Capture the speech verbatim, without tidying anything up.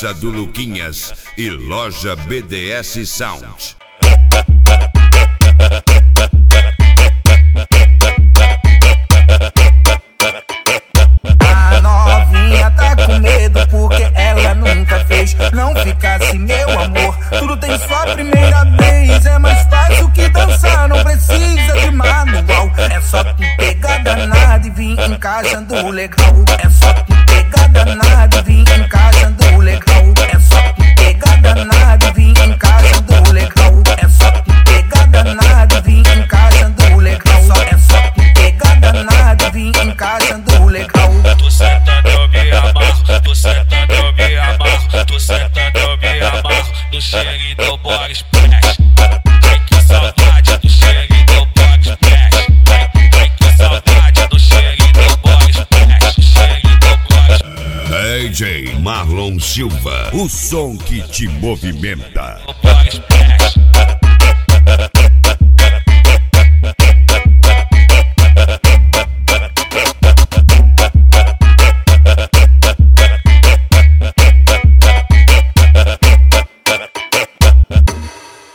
Praça do Luquinhas e Loja B D S Sound. A novinha tá com medo porque ela nunca fez. Não fica assim, meu amor, tudo tem sua primeira vez. É mais fácil que dançar, não precisa de manual. É só tu pegar danado e vir encaixando legal. É só tu pegar danado e vir encaixando legal. É só tu pegar danado e vir encaixando legal. É só tu pegar danado e vir encaixando legal. É só tu pegar danado e vir encaixando legal. Tu sentando eu me amarro, tu sentando eu me amarro, tu sentando eu me amarro, no cheirinho do Boris Splash. Ai que saudade do cheirinho do Boris Splash. Ai que saudade do cheirinho do Boris Splash, cheirinho do Boris. D J Marlon Silva, o som que te movimenta.